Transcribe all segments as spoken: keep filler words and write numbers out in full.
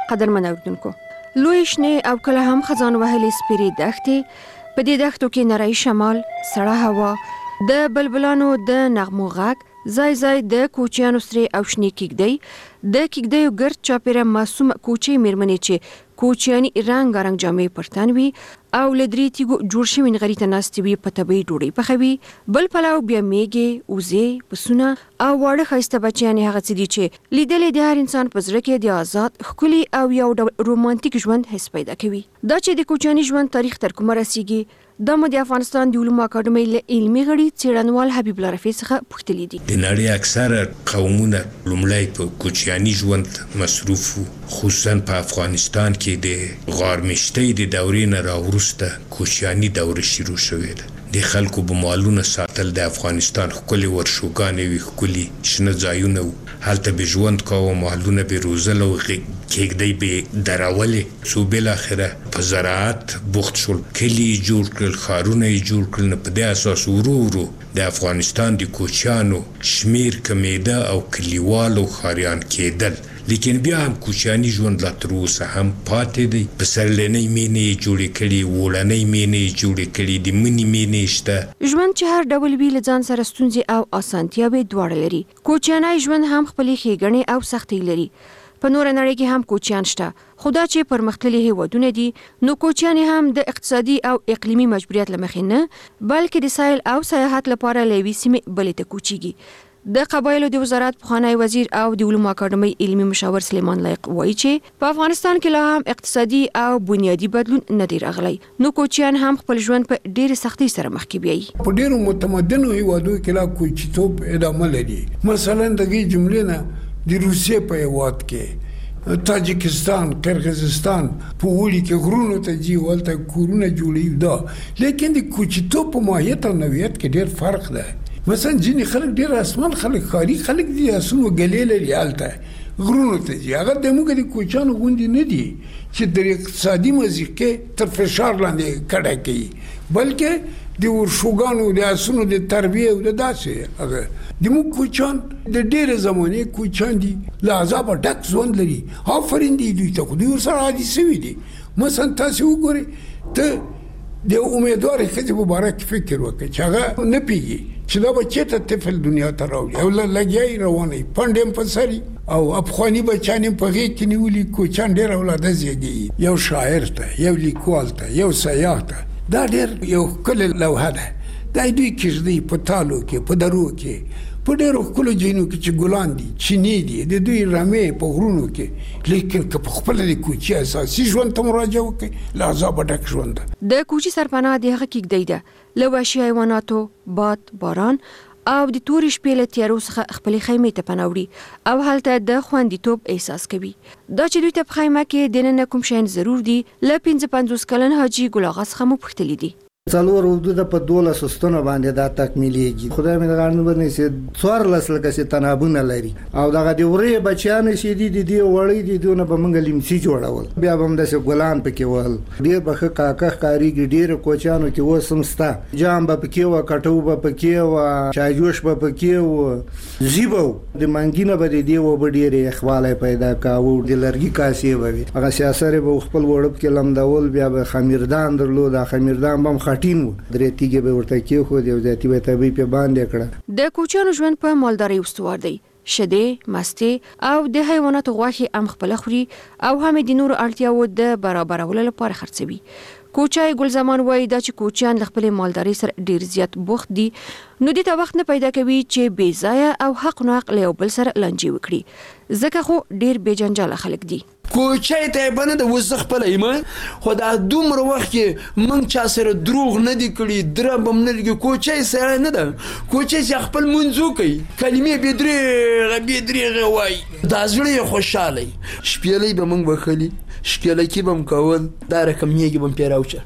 قدرمن اوریدونکو، لوی شنې او کله هم خزان وهلې سپیرې دښتې، په دې دښتو کې نری شمال، سړه هوا، د بلبلانو د نغمو غږ، ځای ځای د کوچیانو سرې او شنې کیږدۍ، د کیږدیو ګرد چاپیره معصوم کوچې میرمنې چې کوچیاني رنګارنګ جامې پر تن وي او له درې تیږو جوړ شوي نغري ته ناستې وي، په طبیعي ډوډۍ پخوي، بل پلو بیا میږې، وزې، پسونه او واړه ښایسته بچیانې هغه څه دي چې لیدلې د هر انسان په زړه کې د آزاد، ښکلي او یو ډول رومانتیک ژوند حس پیدا کوي. دا چې د کوچیاني ژوند تاریخ تر کومه رسیږي، دا مو د افغانستان د علومو اکاډمۍ له علمي غړي څېړنوال حبیب الله رفیع څخه پوښتلي دي. د نړۍ اکثره قومونه لومړی په کوچیاني ژوند مصروف وو، خصوصا په افغانستان کې د غارمشتۍ د دورې نه راوروسته کوچیاني دوره شروع شوې ده. د خلکو به مالونه ساتل، د افغانستان ښکلې ورشوګانې وي، ښکلي شنه ځایونه وو، هلته به ژوند کوه، مالونه به روزل او کیږدۍ به درولې. څو بالاخره په زراعت بوخت شول، کلي یې جوړ کړل، ښارونه یې جوړ کړل. نو په دې اساس ورو ورو د افغانستان د کوچیانو شمیر کمیده او کلیوالو ښاریان کېدل. لیکن بیا هم کوچیاني ژوند لا تر اوسه هم پاتې دی. پسرلنۍ مینې یې جوړې کړي، وړنۍ مینې یې جوړې کړي، د مني مینې شته. ژوند چې هر ډول وي، له ځان سره ستونزې او اسانتیاوې دواړه لري. کوچیانی ژوند هم خپلې ښېګڼې او سختۍ لري. په نوره نړۍ کې هم کوچیان شته، خو دا چې پرمختللي هیوادونه دي، نو کوچیان هم د اقتصادي او اقلیمي مجبوریت له مخې نه، بلکې د سیل او سیاحت لپاره له یوې سیمې بلې ته کوچیږي. د قبایلو د وزارت پخوانی وزیر او د علومو اکاډمۍ علمي مشاور سلیمان لایق وایي چې په افغانستان کې لا هم اقتصادي او بنیادی بدلون نه دی راغلی، نو کوچیان هم خپل ژوند په ډېرې سختۍ سره مخ کې بیایي. په ډېرو متمدنو هیوادو کې لا کوچیتوب ادامه لري. مثلا دغه جملې نه د روسیې په هیواد کې، تاجکستان، قرغیزستان په وړي کې غرونو ته ځي، ولته کورونه جوړوي دا، لیکن د کوچیتوب په ماهیت او نوعیت کې ډېر فرق ده. مثلا ځینې خلک ډېر اسمان خلک، ښاري خلک دي، اسونو ګلې لري، هلته غرونو ته ځي. هغه زموږ د کوچیانو غوندې نه دي چې د اقتصادي مضیقې تر فشار لاندې کډه کوي، بلکې د ورشوګانو د اسونو د تربیې او د داسې هغه زموږ کوچیان د ډېرې زمانې کوچیان دي، له عذابه ډک ژوند لري. آفرین دی دوی ته، خو دوی ورسره عادي سوي دي. مثلا تاسې وګورئ، ته د امیدوارې ښځې په باره کې فکر وکړئ چې هغه نه پوهېږي چې دا به چېرته طفل دنیا ته راوړي، او لګیا یې روانه وي، پنډ یې په سر او افغاني بچیان یې په غېږ کې نیولي. کوچیان ډېر اولاده زېږي. یو شاعر ته، یو لیکوال ته، یو سیاح ته، دا ډېر یو ښکلې لوحه ده. دا دوی کښتۍ په تالو کې، په درو کې، په ډېرو ښکلو ځایونو کې چې ګلان دي، چینې دي، د دوی رمې په غرونو کې. لیکن که په خپله د کوچي اساسي ژوند ته مراجعه وکړئ، له عذابه ډک ژوند ده. د کوچي سرپناه د هغه کیږدۍ ده، له وحشي حیواناتو، باد، باران او د تورې شپې له تیارو څخه خپلې خیمې ته پناه وړي او هلته د خوندیتوب احساس کوي. دا چې دوی ته په خیمه کې دننه کوم شیان ضرور دي، له پنځه پنځوس کلن حاجي ګل اغا څخه مو پوښتلي دي. څلور حدود په دولسو ستنو باندې دا تکمیلیږي. خدای مې دغه باندې چې څوارلس لکه چې تنابونه لري، او دغه د ورې بچیانې چې دي د دې وړۍ دي، دونه به موږ لیمڅي جوړول، بیا به هم داسې ګلان پکې ول، ډېر به ښه کاکه ښکارېږي. ډېرو کوچیانو کې اوس هم شته، جام به پکې وه، کټو به پکې وه، چایجوش به پکې وه، زی به و، د منګي نه به د دې اوبه ډېرې یخوالی پیدا کاوه، د لرګي کاسې به وي، هغه سیاسرې به خپل وړپ کې لمدول. بیا به خمیردان درلود، خمیردان به هم ټین و، درې تیږې به ورته کېښود، یو ذاتي به طبیعي پې باندې کړه. د کوچیانو ژوند په مالدارۍ استوار دی. شیدې، مستې او د حیواناتو غوښې هم خپله خوري او هم د نورو اړتیاوو د برابرولو لپاره خرڅوي. کوچای ګلزمان وایي دا چې کوچیان له خپلې مالدارۍ سره ډېر زیات بوخت دي، نو دې ته وخت نه پیدا کوي چې بې ځایه او حق ناحق له یو بل سره لانجې وکړي، ځکه خو ډېر بې جنجاله خلک دي. کوچای ته به نه د اوس زه خپله یم، خو دا دومره وخت کې موږ چا سره دروغ نه دي کړي، درب هم نه لګي. کوچای سره نه ده، کوچای چې خپل منځ وکړي، کلمې بې درېغه بې درېغه وایي، دا زړه یې خوشحاله. شپېلۍ به موږ وښلي، شکلکی بم کول، دا رقم میگی بم پیراوچه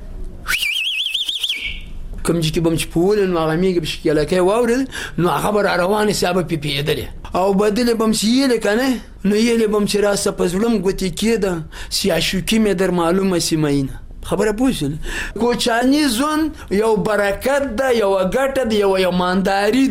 کم چې بم چې پول نو هغه میگی شکلکی واورد، نو هغه بر روانه سبب پی پیدله او بدل بم سیله کنه، نو یله بم چې راسه پزړم ګوتی کېده سیاشو کې مې در معلومه سیمینه خبره پوښل. کوچانی ژوند یو برکت ده، یو ګټه ده، یو ایمانداری ده.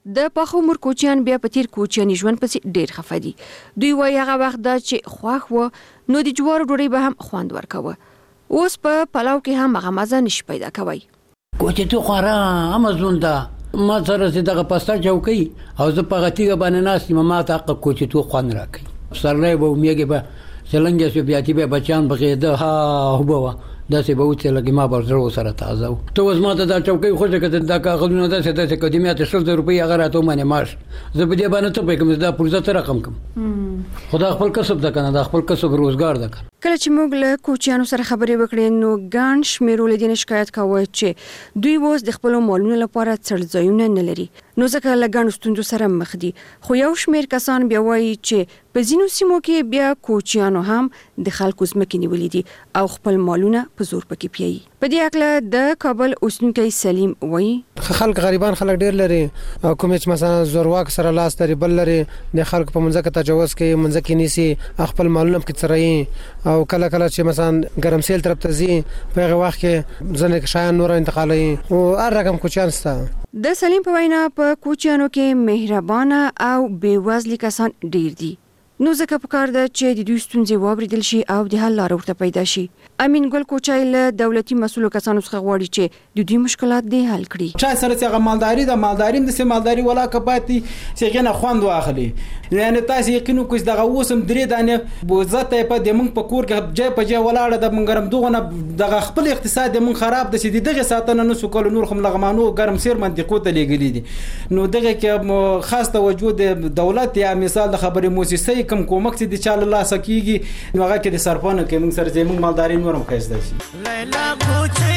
د پخو عمر کوچیان بیا په تیر کوچیاني ژوند پسې ډېر خفه دي. دوی وایي هغه وخت دا چې خوښ و نو د جوارو ډوډۍ به هم خوند ورکوه. اوس په پلاو کې هم هغه مزه نشي پیدا کوي. کوچې تو خورا امازون دا ما سره چې دغه پستا چوکۍ او زه په غتیګه باندې ناست یم ما ته حق کوچې تو خوند راکوي. سرلی به میږي به څلنګه سو بیا چې به بچان بغېده ها هوبه داسې به وڅې لګي ما به زړه سره تازه و. ته اوس ما ته دا چوکۍ خوښه کړه دا کاغذونه داسې داسې قدیمه ته شل زره روپۍ هغه راته ومنې معاش زه په دې باندې څه پوه کوم دا پرزه ته رقم کوم خدا خپل کسب ده کنه دا خپل کسب روزګار ده. کله چې موږ له کوچیانو سره خبرې وکړې نو ګڼ شمېر ولې شکایت کاوه چې دوی اوس د خپلو مالونو لپاره څړځایونه نه لري نو ځکه له ګڼو ستونزو سره مخ دي. خو یو شمېر کسان بیا وایي چې په ځینو سیمو کې بیا کوچیانو هم د خلکو ځمکې نیولې دي او خپل مالونه په زور پکې پیایي. په دې اړه د کابل اوسېدونکی سلیم وایي خلک غریبان خلک ډېر لري او کوم چې مثلا زورواک سره لاس لري بل لري د خلکو په منځ کې تجاوز کوي منځ کې نیسي خپل مالونه پکې څرایي او کله کله چې مثلا ګرمسیل طرف ته ځي په هغه وخت کې ځنې شیان نور انتقالوي او هر رقم کوچیان ستا. د سلیم په وینا په کوچیانو کې مهربانه او بېوزلي کسان ډېر دي نو ځکه پکار ده چې د دوی ستونزې واوریدل شي او د حل لاره ورته پیدا شي. امین ګل کوچای له دولتي مسؤلو کسانو څخه غواړي چې د دوی مشکلات دې حل کړي. چا سره چې مالداري د مالداري د سي مالداري ولا کپاتي چې غنه خوند واخلي یعنی تاسو یقینو کوم دغه وسم درې دانه بوزته په د مونږ په کور کې جای په جای ولاړه د مونږ دغه دغه خپل اقتصاد د مونږ خراب د سي دغه ساتنه نو سکول نور خم لغمانو ګرم سیر منطقو ته لګلې دي نو دغه کې خاص توجه د دولت یا مثال د خبري موسسه کم کومک چې د چاله لاس کیږي نو هغه کې د سرپانه کې موږ سره زموږ مالداري نورم خېزده شي. لیلا کوچې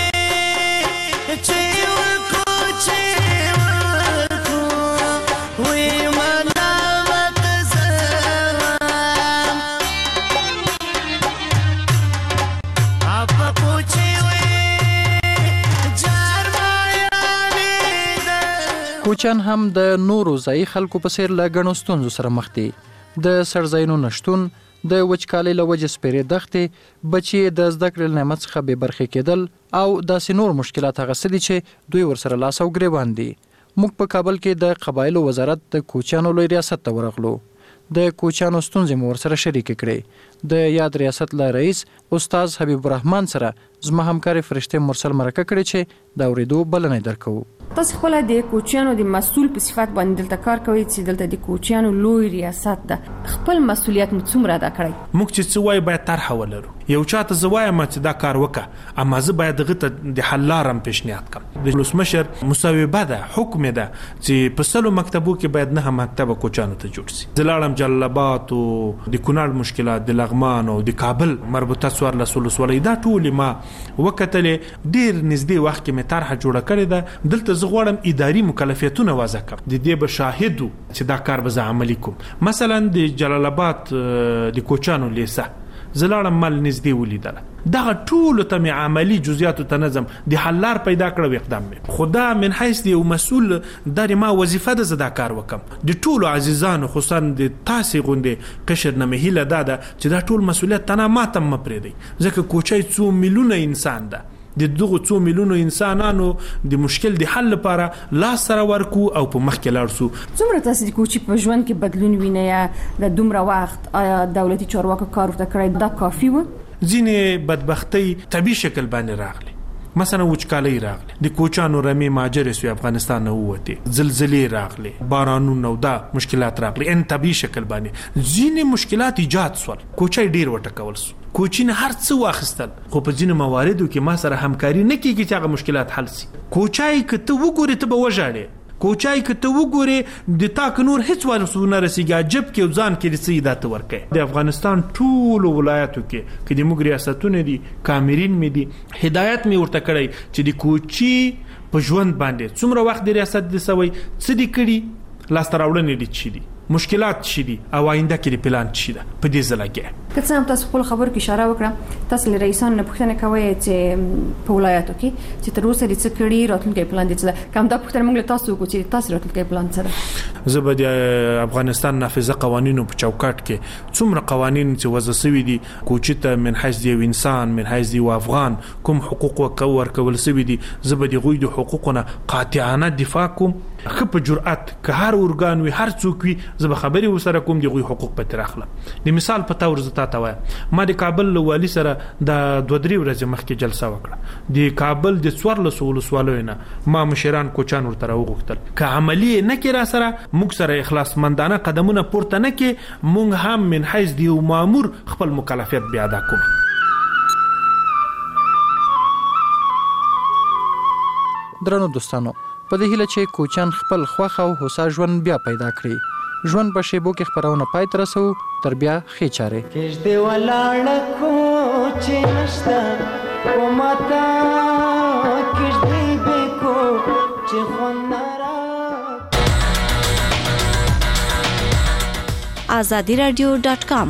چې ورکوچې ورکو وی منا مقصم اپا کوچې وی جرمایانی کوچان هم د نورو ځای خلکو په څیر له ګڼو ستونزو سره مخ دي. د سرځایونو نشټون د وچکالۍ له وجې سپېرې دښتې بچي د زده کړې نعمت څخه بې برخې کېدل او داسې نور مشکلات هغه څه دي چې دوی ورسره لاس او ګریوان دي. موږ په کابل کې د قبایلو وزارت د کوچیانو لوی ریاست ته ورغلو. د کوچیانو ستونزې مو ورسره شریکې کړې. د یاد ریاست له رئیس استاد حبیب الرحمن سره زما همکارې فرشته مرسل مرکه کړې چې د اورېدو بلنه درکوو. تاسو خپل د کوچیانو د مسؤل په صفت باندې دلته کار کوي چې دلته د کوچیانو لوی ریاست ده خپل مسؤلیت مو څومره ادا کړی؟ موږ چې څه وایو باید طرحه ولرو. یو چاته زه وایم چې دا کار وکړه اما زه باید دغه ته د حل لاره پیشنهاد کړم. د ولسمشر مصوبه ده حکم ده چې په سلو مکتبو کې باید نه مکتب کوچیانو ته جوړ شي. زلاړم جلال آباد او د کونړ مشکلات د لغمان او د کابل مربوطه څوارلس ولسوالۍ دا ټول ما وکتلې ډیر نږدې وخت کې مې طرحه جوړه کړې ده. دلته زه غواړم اداري مکلفیتونه وضع کړم د دې به شاهدو چې دا کار به زه عملي کوم. مثلا د جلال آباد د کوچانو لیسه زلاړم مل نږدې ولیدله دغه ټول ته مې عملی جزئیات ته نظم د حل لار پیدا کړو اقدام مې خدا من حیث دی مسؤل د ما وظیفه ده زدا کار وکم. د ټول عزیزانو خصوصا د تاسو غونډه قشر نه مهله ده چې دا ټول مسؤلیت تنه ماتم مپری دی ځکه کوچای څو میلیونه انسان ده د دغه څو میلیونو انسانانو د مشکل د حل لپاره لاس سره ورکو او په مخ کې لاړ سو. څومره تاسو د کوچي په ژوند کې بدلون وینئ یا د دومره وخت آیا دولتي چارواکو کار ورته کړی دا کافي و؟ ځینې بدبختی طبي شکل باندې راغلي مثلا وچکالۍ راغله د کوچانو رمي ماجر سوی افغانستان نه وته زلزلې راغله بارانونه او دا مشکلات راغلي ان طبي شکل باندې ځینې مشکلات ایجاد سول کوچای ډیر وټکول سو کوچین هر څه واخستل خو په ځینې مواردو کې ما سره همکاري نه کیږي چې هغه مشکلات حل شي. کوچای کته وګوري ته به وژاړي کوچای کته وګوري د تاک نور هیڅ ورسونه رسیږي جب کې ځان کې رسي دات ورکه. د افغانستان ټول ولایتو کې کې د موږ ریاستونه دي کامرین مې دي هدایت مې ورته کړی چې د کوچي په ژوند باندې څومره وخت د ریاست د سوي څه دي کړي لاستراوړنې دي چي دي مشکلات چي دي او آینده کې پلان چي ده په دې ځل کې که څه هم تاسو خپل خبرو کې اشاره وکړه تاسو له رئیسان نه پوښتنه کوئ چې په ولایتو کې چې تر اوسه د څه کړي راتلونکي پلان دي څه کوم دا پوښتنه موږ له تاسو وکړو چې تاسو راتلونکي پلان څه ده. زه به د افغانستان نافذه قوانینو په چوکاټ کې څومره قوانین چې وضع شوي دي کوچی ته من حیث دی انسان من حیث دی افغان کوم حقوق ورکول شوي دي زه به د غوی د حقوقونه قاطعانه دفاع کوم خپ جرأت که هر ارګان وي هر څوک وي زه به خبري وسره کوم د غوی حقوق په تر اخلم. د مثال په تور زتا تا وایم ما د کابل والی سره د دوه درې ورځې مخکې جلسه وکړه د کابل د څوارلس ولسوالۍ نه ما مشران کوچان ورته راوغوښتل که عملی نه کې را سره موږ سره اخلاص مندانه قدمونه پورته نه کې موږ هم من حیث دی مامور خپل مکلفیت بیا ادا کوو. درنو دوستانو په دې هیله چې کوچان خپل خوښ او هوسا ژوند بیا پیدا کړي. ژوند په شیبو کې خبرونه پای ته رسو تر بیا ښې چارې. کېږدې ولاړه کوچې نشته په ماته کېږدې بیکو چې خوند نه را. آزادي رادیو ډاټ کام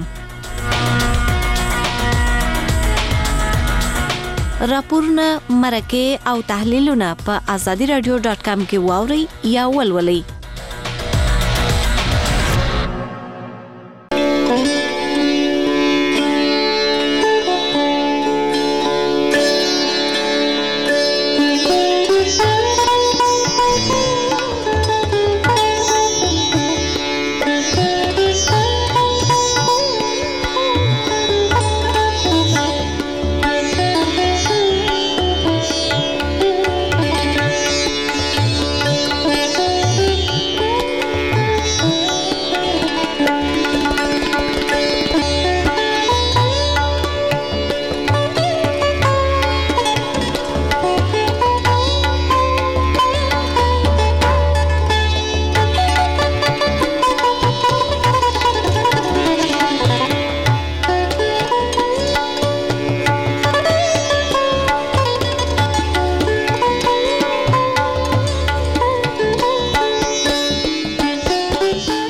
راپورونه مرکه او تحلیلونه په آزادي رادیو ډاټ کام کې واوري یا ولولئ.